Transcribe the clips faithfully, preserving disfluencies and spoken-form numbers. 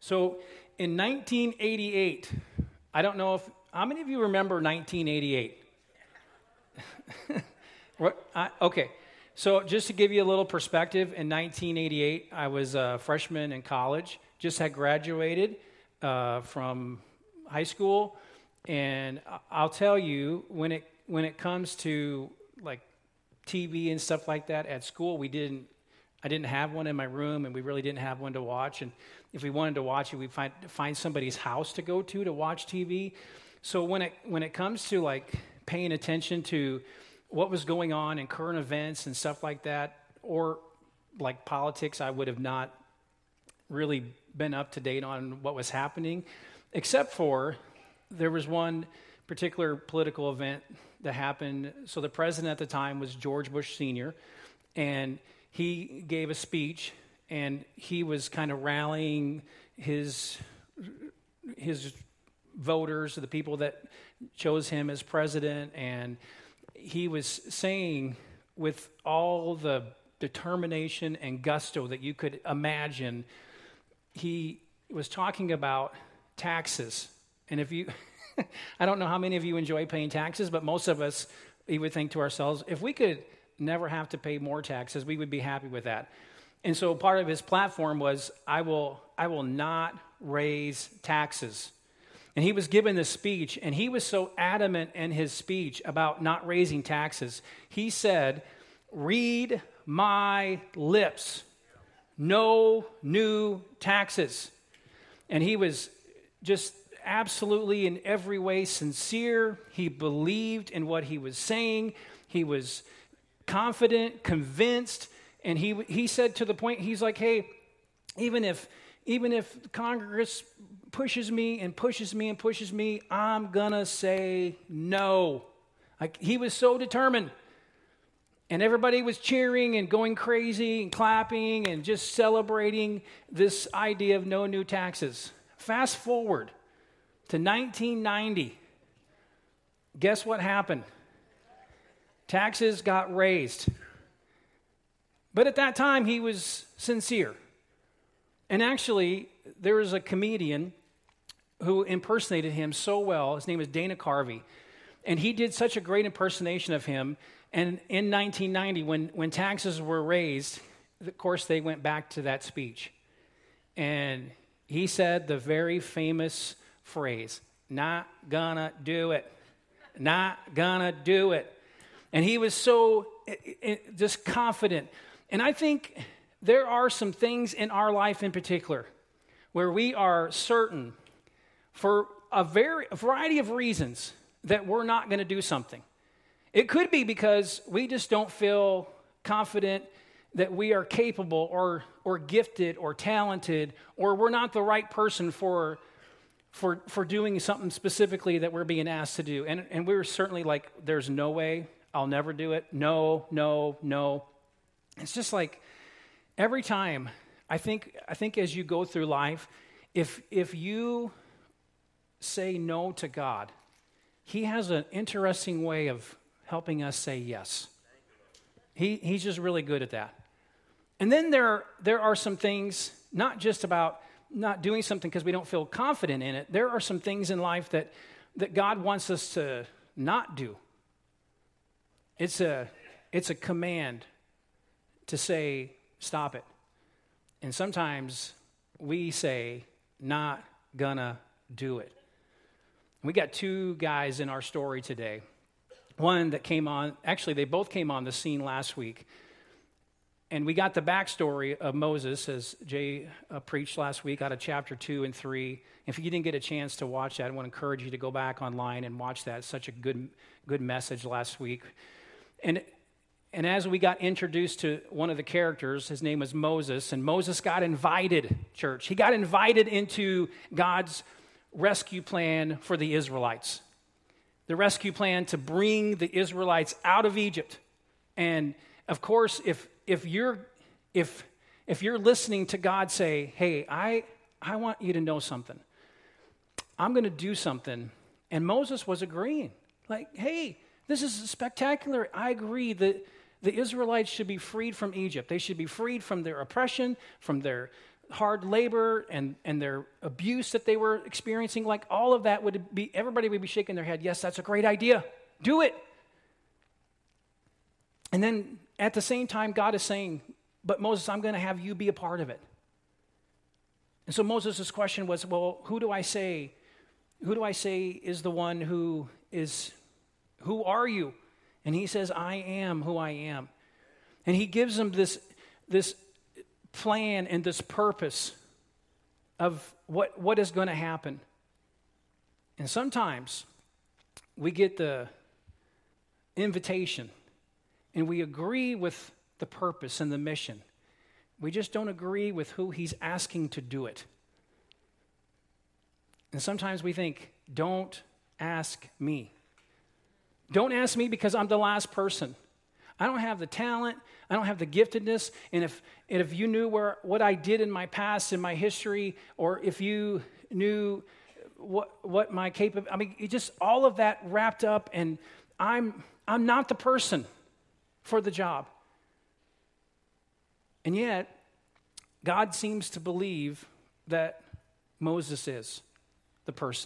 So in nineteen eighty-eight, I don't know if, how many of you remember nineteen eighty-eight? What? I, okay, so just to give you a little perspective, in nineteen eighty-eight, I was a freshman in college, just had graduated uh, from high school, and I'll tell you, when it when it comes to like T V and stuff like that at school, we didn't, I didn't have one in my room, and we really didn't have one to watch, and if we wanted to watch it, we'd find, find somebody's house to go to to watch T V. So when it when it comes to like paying attention to what was going on in current events and stuff like that, or like politics, I would have not really been up to date on what was happening, except for there was one particular political event that happened. So the president at the time was George Bush Senior, and he gave a speech, and he was kind of rallying his his voters, the people that chose him as president, and he was saying with all the determination and gusto that you could imagine, he was talking about taxes. And if you, I don't know how many of you enjoy paying taxes, but most of us, we would think to ourselves, if we could never have to pay more taxes, we would be happy with that. And so part of his platform was, I will, I will not raise taxes. And he was given this speech, and he was so adamant in his speech about not raising taxes. He said, read my lips, no new taxes. And he was just absolutely in every way sincere. He believed in what he was saying. He was confident, convinced, and he he said to the point, he's like, hey, even if even if Congress pushes me and pushes me and pushes me, I'm gonna say no. Like, he was so determined. And everybody was cheering and going crazy and clapping and just celebrating this idea of no new taxes. Fast forward to nineteen ninety. Guess what happened? Taxes got raised. But at that time, he was sincere. And actually, there was a comedian who impersonated him so well. His name is Dana Carvey. And he did such a great impersonation of him. And in nineteen ninety, when, when taxes were raised, of course, they went back to that speech. And he said the very famous phrase, not gonna do it. Not gonna do it. And he was so it, it, just confident. And I think there are some things in our life in particular where we are certain for a, very, a variety of reasons that we're not going to do something. It could be because we just don't feel confident that we are capable or or gifted or talented, or we're not the right person for for for doing something specifically that we're being asked to do. And and we're certainly like, there's no way, I'll never do it. No, no, no. It's just like every time, I think I think as you go through life, if if you say no to God, He has an interesting way of helping us say yes. He he's just really good at that. And then there there are some things, not just about not doing something because we don't feel confident in it. There are some things in life that that God wants us to not do. It's a it's a command to say, stop it. And sometimes we say, not gonna do it. We got two guys in our story today. One that came on, actually they both came on the scene last week. And we got the backstory of Moses, as Jay uh, preached last week, out of chapter two and three. If you didn't get a chance to watch that, I want to encourage you to go back online and watch that. It's such a good good message last week. And And as we got introduced to one of the characters, his name was Moses, and Moses got invited, church. He got invited into God's rescue plan for the Israelites. The rescue plan to bring the Israelites out of Egypt. And of course, if if you're if if you're listening to God say, hey, I I want you to know something. I'm going to do something. And Moses was agreeing. Like, hey, this is spectacular. I agree that the Israelites should be freed from Egypt. They should be freed from their oppression, from their hard labor and, and their abuse that they were experiencing, like all of that would be, everybody would be shaking their head, yes, that's a great idea. Do it. And then at the same time, God is saying, but Moses, I'm going to have you be a part of it. And so Moses' question was, well, who do I say, who do I say is the one who is, who are you? And he says, I am who I am. And he gives them this, this plan and this purpose of what, what is going to happen. And sometimes we get the invitation and we agree with the purpose and the mission. We just don't agree with who he's asking to do it. And sometimes we think, don't ask me. Don't ask me because I'm the last person. I don't have the talent. I don't have the giftedness. And if, and if you knew where what I did in my past, in my history, or if you knew what what my capability, I mean, it just all of that wrapped up, and I'm I'm not the person for the job. And yet, God seems to believe that Moses is the person.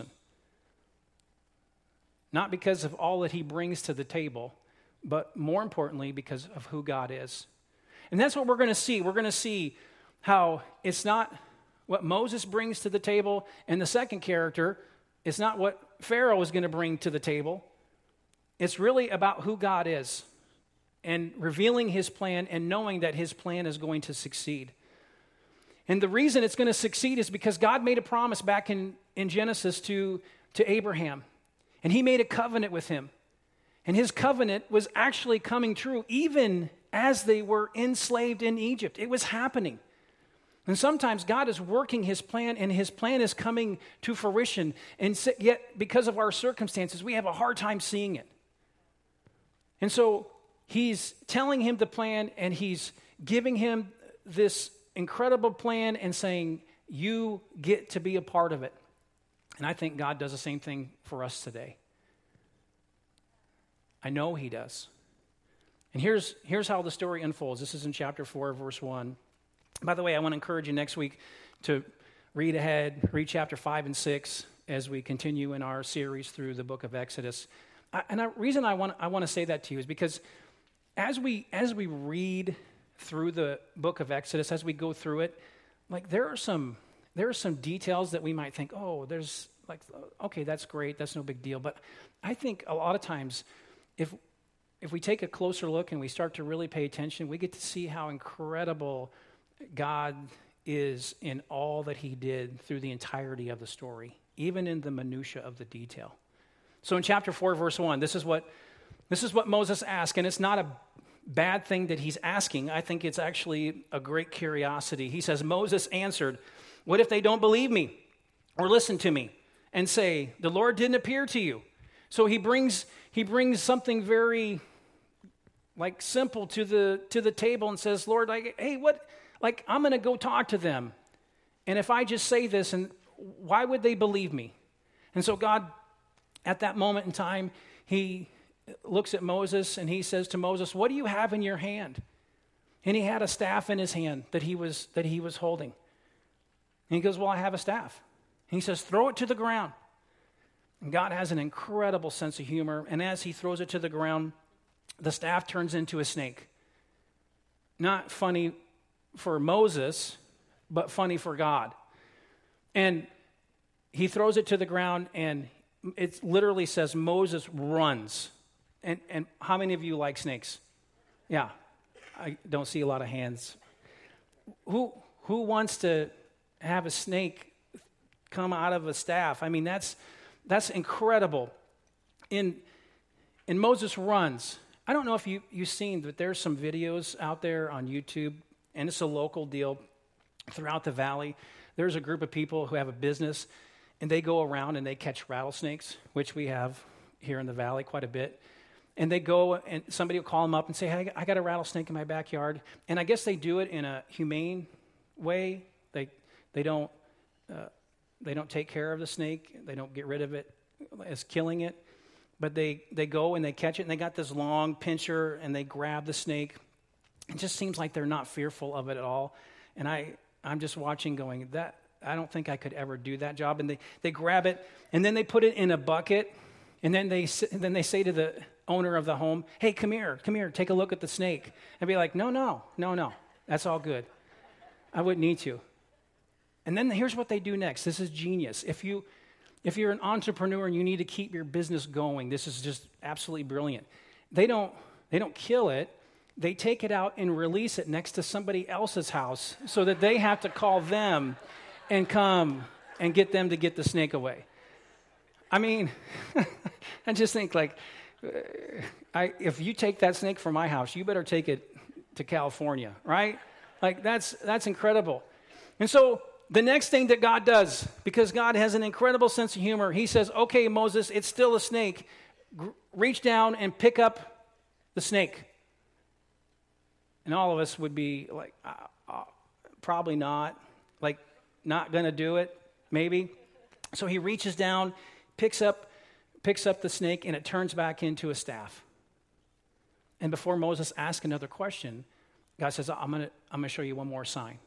Not because of all that he brings to the table, but more importantly, because of who God is. And that's what we're going to see. We're going to see how it's not what Moses brings to the table, and the second character, it's not what Pharaoh is going to bring to the table. It's really about who God is and revealing his plan and knowing that his plan is going to succeed. And the reason it's going to succeed is because God made a promise back in, in Genesis to, to Abraham. And he made a covenant with him. And his covenant was actually coming true even as they were enslaved in Egypt. It was happening. And sometimes God is working his plan, and his plan is coming to fruition. And yet, because of our circumstances, we have a hard time seeing it. And so he's telling him the plan, and he's giving him this incredible plan and saying, you get to be a part of it. And I think God does the same thing for us today. I know he does. And here's, here's how the story unfolds. This is in chapter four, verse one. By the way, I want to encourage you next week to read ahead, read chapter five and six as we continue in our series through the book of Exodus. I, and the reason I want, I want to say that to you is because as we, as we read through the book of Exodus, as we go through it, like there are some, there are some details that we might think, oh, there's like, okay, that's great, that's no big deal. But I think a lot of times, if if we take a closer look and we start to really pay attention, we get to see how incredible God is in all that he did through the entirety of the story, even in the minutia of the detail. So in chapter four, verse one, this is what this is what Moses asked, and it's not a bad thing that he's asking. I think it's actually a great curiosity. He says, Moses answered, what if they don't believe me or listen to me and say, the Lord didn't appear to you? So he brings he brings something very like simple to the to the table and says, Lord, like, hey, what like I'm going to go talk to them. And if I just say this, and why would they believe me? And so God, at that moment in time, he looks at Moses and he says to Moses, what do you have in your hand? And he had a staff in his hand that he was that he was holding. And he goes, well, I have a staff. And he says, throw it to the ground. And God has an incredible sense of humor. And as he throws it to the ground, the staff turns into a snake. Not funny for Moses, but funny for God. And he throws it to the ground, and it literally says Moses runs. And, and how many of you like snakes? Yeah, I don't see a lot of hands. Who who wants to have a snake come out of a staff? I mean, that's that's incredible. In in Moses runs. I don't know if you, you've seen, but there's some videos out there on YouTube, and it's a local deal throughout the valley. There's a group of people who have a business, and they go around and they catch rattlesnakes, which we have here in the valley quite a bit. And they go, and somebody will call them up and say, hey, I got a rattlesnake in my backyard. And I guess they do it in a humane way. They they don't uh, they don't take care of the snake. They don't get rid of it as killing it. But they, they go and they catch it, and they got this long pincher, and they grab the snake. It just seems like they're not fearful of it at all. And I, I'm just watching going, that I don't think I could ever do that job. And they, they grab it, and then they put it in a bucket, and then they then they say to the owner of the home, hey, come here, come here, take a look at the snake. And be like, no, no, no, no, that's all good. I wouldn't need to. And then here's what they do next. This is genius. If, you, if you're an entrepreneur and you need to keep your business going, this is just absolutely brilliant. They don't, they don't kill it. They take it out and release it next to somebody else's house so that they have to call them and come and get them to get the snake away. I mean, I just think like, I, if you take that snake from my house, you better take it to California, right? Like that's that's incredible. And so the next thing that God does, because God has an incredible sense of humor, he says, okay, Moses, it's still a snake. G- reach down and pick up the snake. And all of us would be like, uh, uh, probably not, like not going to do it, maybe. So he reaches down, picks up, picks up the snake, and it turns back into a staff. And before Moses asks another question, God says, I'm going to I'm going to show you one more sign.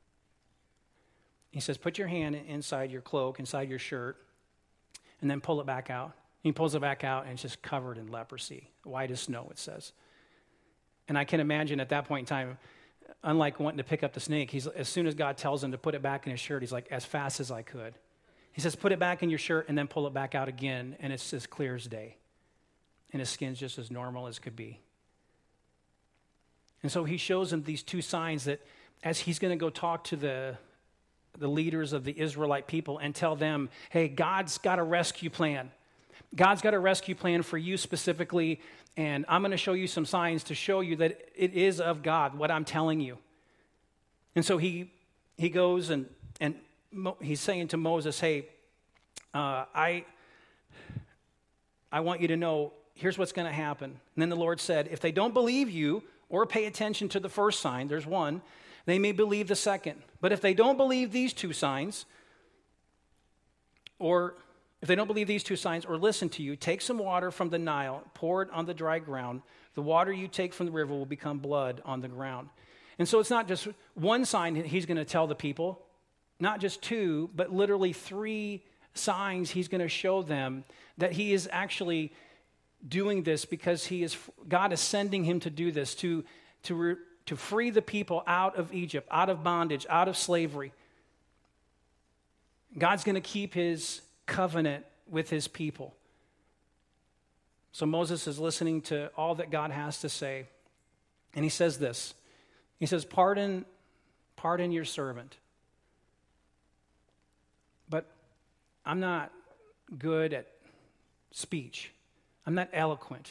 He says, put your hand inside your cloak, inside your shirt, and then pull it back out. He pulls it back out, and it's just covered in leprosy, white as snow, it says. And I can imagine at that point in time, unlike wanting to pick up the snake, he's as soon as God tells him to put it back in his shirt, he's like, as fast as I could. He says, put it back in your shirt and then pull it back out again, and it's as clear as day. And his skin's just as normal as could be. And so he shows him these two signs that as he's going to go talk to the, the leaders of the Israelite people and tell them, hey, God's got a rescue plan. God's got a rescue plan for you specifically, and I'm going to show you some signs to show you that it is of God, what I'm telling you. And so he he goes and, and Mo, he's saying to Moses, hey, uh, I, I want you to know, here's what's going to happen. And then the Lord said, if they don't believe you or pay attention to the first sign, there's one, they may believe the second. But if they don't believe these two signs, or if they don't believe these two signs or listen to you, take some water from the Nile, pour it on the dry ground. The water you take from the river will become blood on the ground. And so it's not just one sign he's going to tell the people, not just two, but literally three signs he's going to show them that he is actually doing this because he is God is sending him to do this, to, to, re, to free the people out of Egypt, out of bondage, out of slavery. God's going to keep his covenant with his people. So Moses is listening to all that God has to say. And he says this. He says, pardon, pardon your servant. But I'm not good at speech. I'm not eloquent.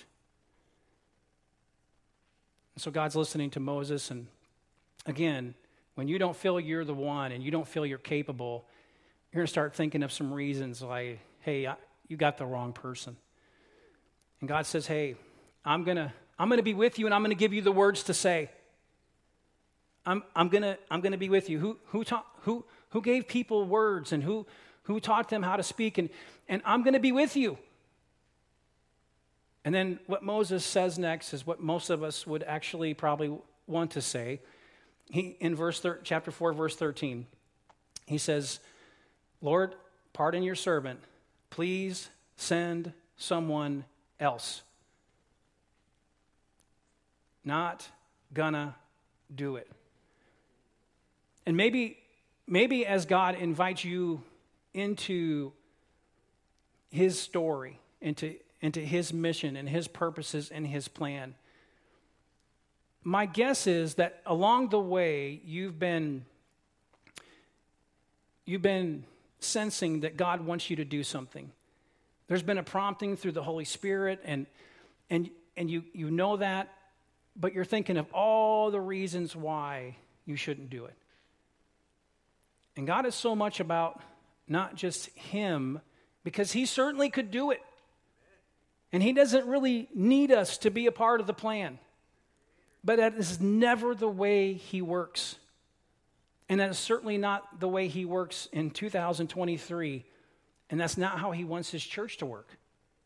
And so God's listening to Moses. And again, when you don't feel you're the one and you don't feel you're capable, you're going to start thinking of some reasons like, hey, I, you got the wrong person. And God says, hey, I'm going to I'm going to be with you and I'm going to give you the words to say. I'm I'm going to I'm going to be with you. Who who taught who who gave people words and who who taught them how to speak and and I'm going to be with you. And then what Moses says next is what most of us would actually probably want to say. He in verse thir- chapter four verse thirteen. He says, Lord, pardon your servant. Please send someone else. Not gonna do it. And maybe, maybe as God invites you into his story, into, into his mission and his purposes and his plan, my guess is that along the way you've been you've been sensing that God wants you to do something. There's been a prompting through the Holy Spirit, and and and you you know that, but you're thinking of all the reasons why you shouldn't do it. And God is so much about not just him, because he certainly could do it. And he doesn't really need us to be a part of the plan. But that is never the way he works. And that is certainly not the way he works in two thousand twenty-three. And that's not how he wants his church to work.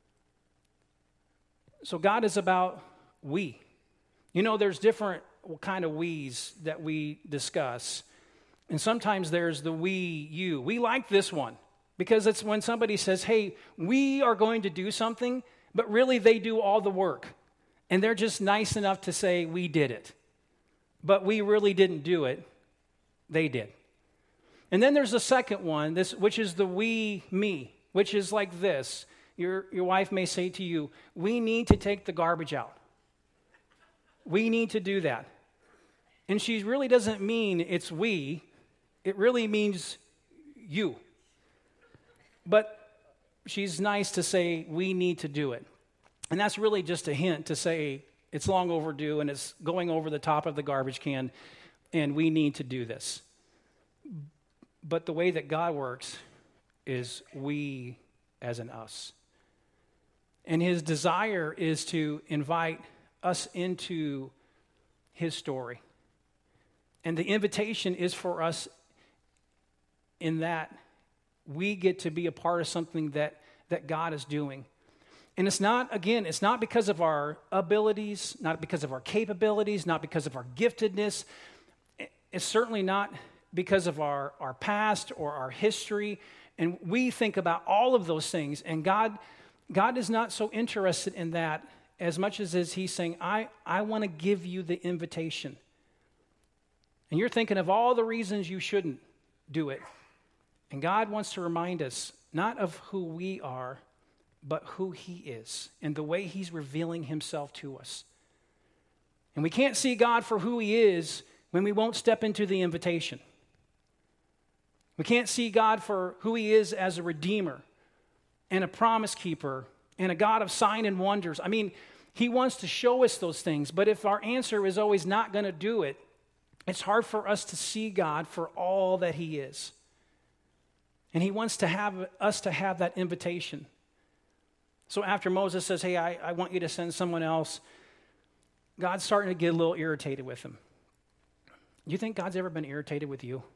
So God is about we. You know, there's different kind of we's that we discuss. And sometimes there's the we, you. We like this one because it's when somebody says, hey, we are going to do something, but really they do all the work. And they're just nice enough to say, we did it. But we really didn't do it. They did. And then there's the second one, this, which is the we, me, which is like this. Your, your wife may say to you, we need to take the garbage out. We need to do that. And she really doesn't mean it's we. It really means you. But she's nice to say we need to do it. And that's really just a hint to say it's long overdue and it's going over the top of the garbage can and we need to do this. But the way that God works is we as in us. And his desire is to invite us into his story. And the invitation is for us in that we get to be a part of something that, that God is doing. And it's not, again, it's not because of our abilities, not because of our capabilities, not because of our giftedness. It's certainly not because of our, our past or our history. And we think about all of those things. And God, God is not so interested in that as much as is he's saying, I, I want to give you the invitation. And you're thinking of all the reasons you shouldn't do it. And God wants to remind us not of who we are, but who he is and the way he's revealing himself to us. And we can't see God for who he is when we won't step into the invitation. We can't see God for who he is as a redeemer and a promise keeper and a God of sign and wonders. I mean, he wants to show us those things, but if our answer is always not going to do it, it's hard for us to see God for all that he is. And he wants to have us to have that invitation. So after Moses says, hey, I, I want you to send someone else, God's starting to get a little irritated with him. Do you think God's ever been irritated with you?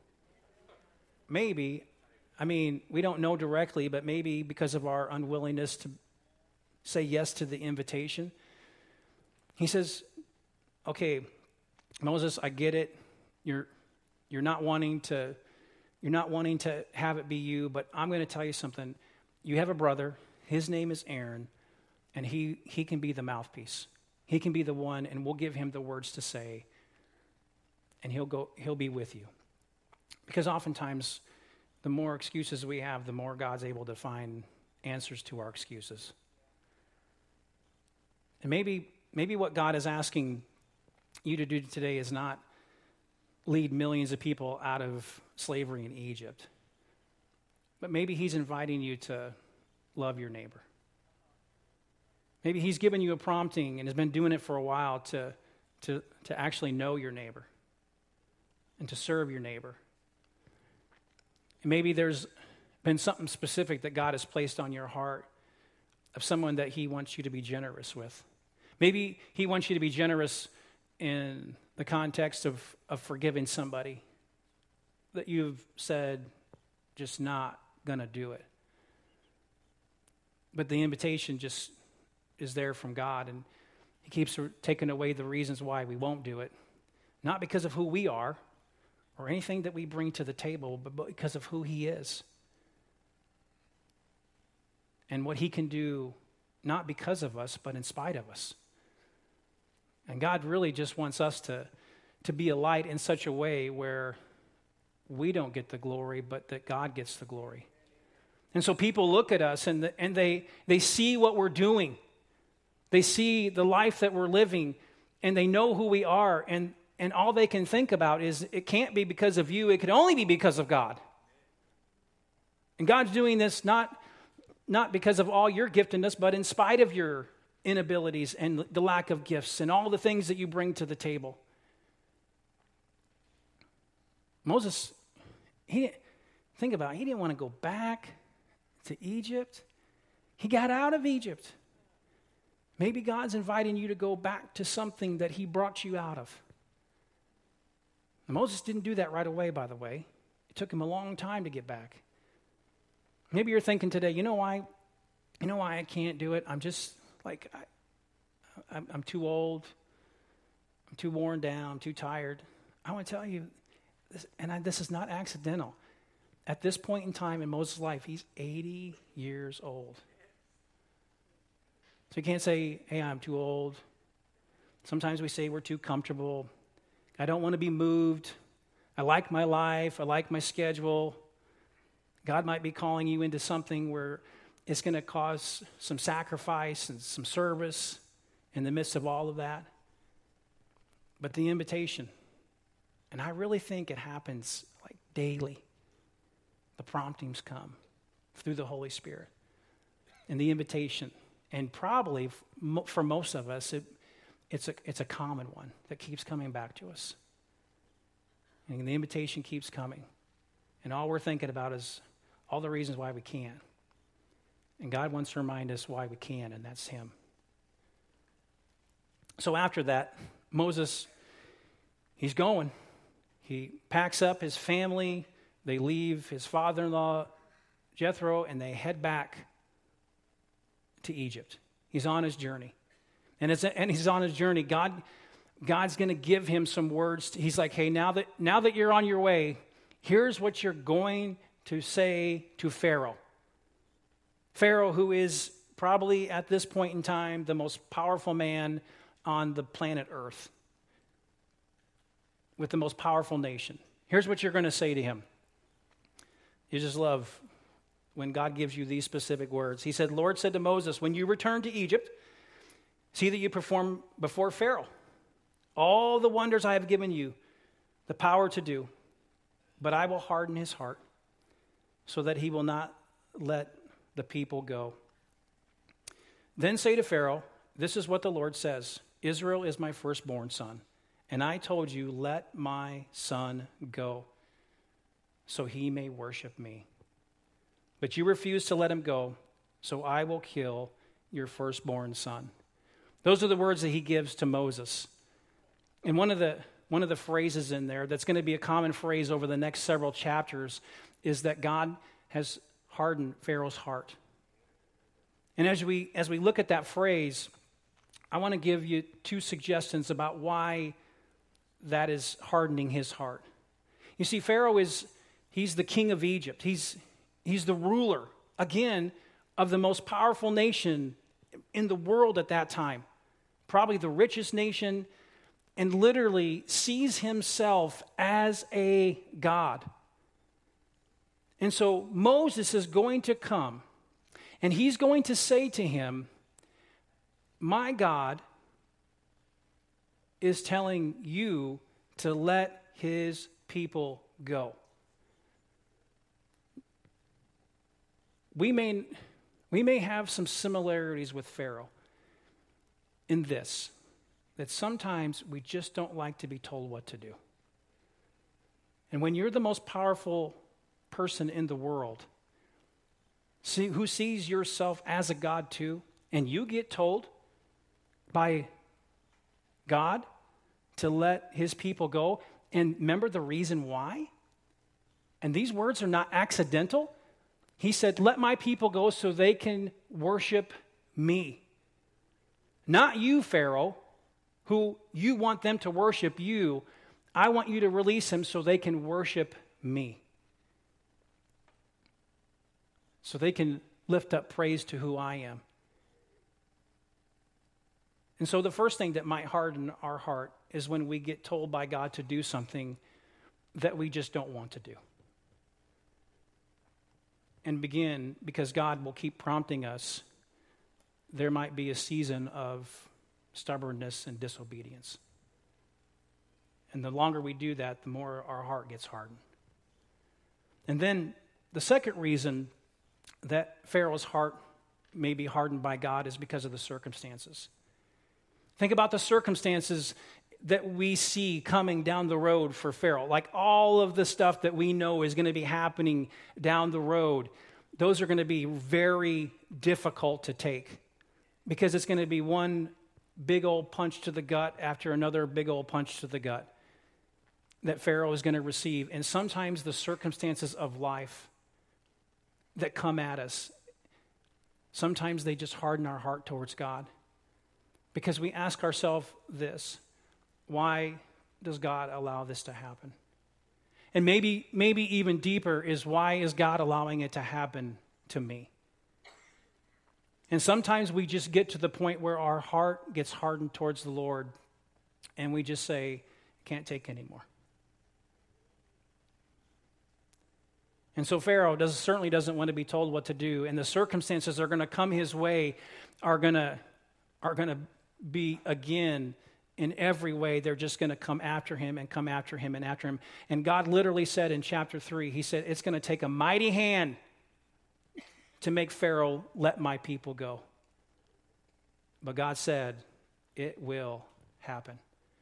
Maybe. I mean, we don't know directly, but maybe because of our unwillingness to say yes to the invitation. He says, okay, Moses, I get it. You're you're not wanting to you're not wanting to have it be you, but I'm going to tell you something. You have a brother. His name is Aaron, and he he can be the mouthpiece. He can be the one, and we'll give him the words to say, and he'll go. He'll be with you. Because oftentimes, the more excuses we have, the more God's able to find answers to our excuses. And maybe maybe what God is asking you to do today is not lead millions of people out of slavery in Egypt, but maybe he's inviting you to love your neighbor. Maybe he's given you a prompting and has been doing it for a while to, to, to actually know your neighbor and to serve your neighbor. And maybe there's been something specific that God has placed on your heart of someone that he wants you to be generous with. Maybe he wants you to be generous in the context of, of forgiving somebody that you've said just not going to do it. But the invitation just is there from God, and he keeps taking away the reasons why we won't do it. Not because of who we are or anything that we bring to the table, but because of who he is. And what he can do, not because of us, but in spite of us. And God really just wants us to, to be a light in such a way where we don't get the glory, but that God gets the glory. And so people look at us and, the, and they, they see what we're doing. They see the life that we're living, and they know who we are. And, and all they can think about is, it can't be because of you. It can only be because of God. And God's doing this not, not because of all your giftedness, but in spite of your inabilities and the lack of gifts and all the things that you bring to the table. Moses, he didn't, think about it, he didn't want to go back to Egypt. He got out of Egypt. Maybe God's inviting you to go back to something that he brought you out of. And Moses didn't do that right away, by the way. It took him a long time to get back. Maybe you're thinking today, you know why, you know why I can't do it? I'm just like, I, I'm, I'm too old. I'm too worn down. I'm too tired. I want to tell you, and I, this is not accidental. At this point in time in Moses' life, he's eighty years old. So you can't say, hey, I'm too old. Sometimes we say we're too comfortable. I don't want to be moved. I like my life. I like my schedule. God might be calling you into something where it's going to cause some sacrifice and some service in the midst of all of that. But the invitation, and I really think it happens like daily. The promptings come through the Holy Spirit and the invitation. And probably for most of us, it, it's, a, it's a common one that keeps coming back to us. And the invitation keeps coming. And all we're thinking about is all the reasons why we can't. And God wants to remind us why we can, and that's him. So after that, Moses, he's going. He packs up his family. They leave his father-in-law, Jethro, and they head back to Egypt. He's on his journey. And, it's, and he's on his journey. God, God's going to give him some words. He's like, hey, now that, now that you're on your way, here's what you're going to say to Pharaoh. Pharaoh, who is probably at this point in time the most powerful man on the planet Earth, with the most powerful nation. Here's what you're going to say to him. You just love when God gives you these specific words. He said, Lord said to Moses, when you return to Egypt, see that you perform before Pharaoh all the wonders I have given you the power to do, but I will harden his heart so that he will not let the people go. Then say to Pharaoh, this is what the Lord says, Israel is my firstborn son, and I told you, let my son go so he may worship me. But you refuse to let him go, so I will kill your firstborn son. Those are the words that he gives to Moses. And one of the one of the phrases in there that's going to be a common phrase over the next several chapters is that God has hardened Pharaoh's heart. And as we as we look at that phrase, I want to give you two suggestions about why that is hardening his heart. You see, Pharaoh is he's the king of Egypt. He's He's the ruler, again, of the most powerful nation in the world at that time. Probably the richest nation, and literally sees himself as a god. And so Moses is going to come, and he's going to say to him, my God is telling you to let his people go. We may, we may have some similarities with Pharaoh in this, that sometimes we just don't like to be told what to do. And when you're the most powerful person in the world, see, who sees yourself as a god too, and you get told by God to let his people go, and remember the reason why? And these words are not accidental. He said, let my people go so they can worship me. Not you, Pharaoh, who you want them to worship you. I want you to release them so they can worship me. So they can lift up praise to who I am. And so the first thing that might harden our heart is when we get told by God to do something that we just don't want to do. And begin, because God will keep prompting us, there might be a season of stubbornness and disobedience. And the longer we do that, the more our heart gets hardened. And then the second reason that Pharaoh's heart may be hardened by God is because of the circumstances. Think about the circumstances that we see coming down the road for Pharaoh. Like all of the stuff that we know is going to be happening down the road, those are going to be very difficult to take because it's going to be one big old punch to the gut after another big old punch to the gut that Pharaoh is going to receive. And sometimes the circumstances of life that come at us, sometimes they just harden our heart towards God because we ask ourselves this: why does God allow this to happen? And maybe, maybe even deeper is, why is God allowing it to happen to me? And sometimes we just get to the point where our heart gets hardened towards the Lord, and we just say, can't take anymore. And so Pharaoh does, certainly doesn't want to be told what to do, and the circumstances that are going to come his way are going to are going to be, again, in every way, they're just going to come after him and come after him and after him. And God literally said in chapter three, he said, it's going to take a mighty hand to make Pharaoh let my people go. But God said, it will happen.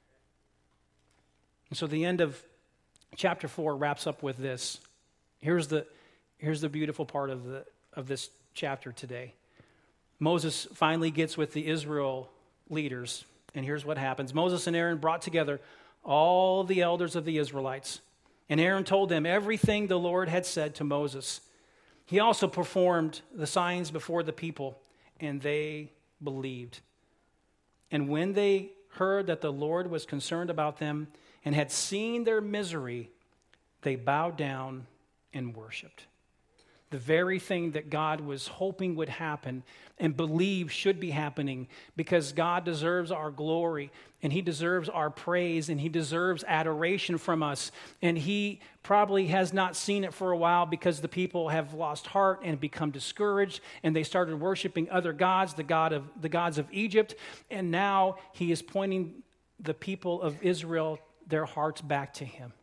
And so the end of chapter four wraps up with this. Here's the, here's the beautiful part of, the, of this chapter today. Moses finally gets with the Israel leaders, and here's what happens. Moses and Aaron brought together all the elders of the Israelites, and Aaron told them everything the Lord had said to Moses. He also performed the signs before the people, and they believed. And when they heard that the Lord was concerned about them and had seen their misery, they bowed down and worshiped. The very thing that God was hoping would happen and believe should be happening, because God deserves our glory and he deserves our praise and he deserves adoration from us. And he probably has not seen it for a while because the people have lost heart and become discouraged, and they started worshiping other gods, the god of the gods of Egypt. And now he is pointing the people of Israel, their hearts back to him.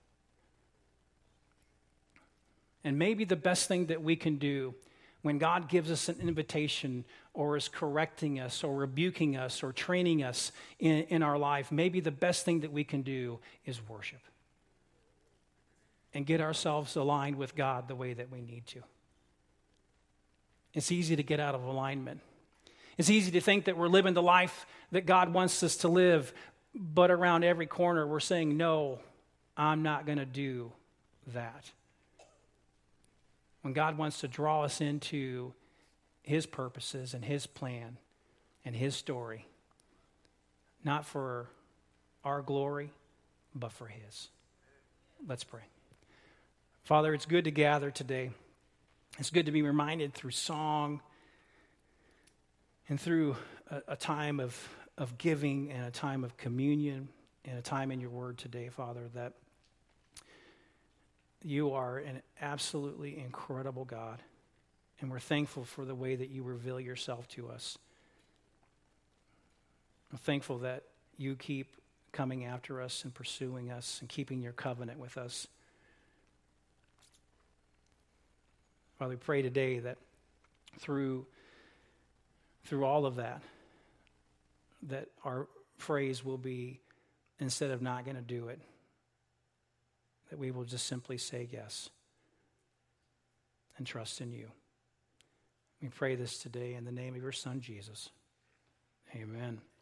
And maybe the best thing that we can do when God gives us an invitation or is correcting us or rebuking us or training us in, in our life, maybe the best thing that we can do is worship and get ourselves aligned with God the way that we need to. It's easy to get out of alignment. It's easy to think that we're living the life that God wants us to live, but around every corner we're saying, no, I'm not going to do that. When God wants to draw us into his purposes and his plan and his story, not for our glory, but for his. Let's pray. Father, it's good to gather today. It's good to be reminded through song and through a, a time of, of giving and a time of communion and a time in your word today, Father, that you are an absolutely incredible God, and we're thankful for the way that you reveal yourself to us. I'm thankful that you keep coming after us and pursuing us and keeping your covenant with us. Father, we pray today that through, through all of that, that our phrase will be, instead of not going to do it, that we will just simply say yes and trust in you. We pray this today in the name of your Son, Jesus. Amen.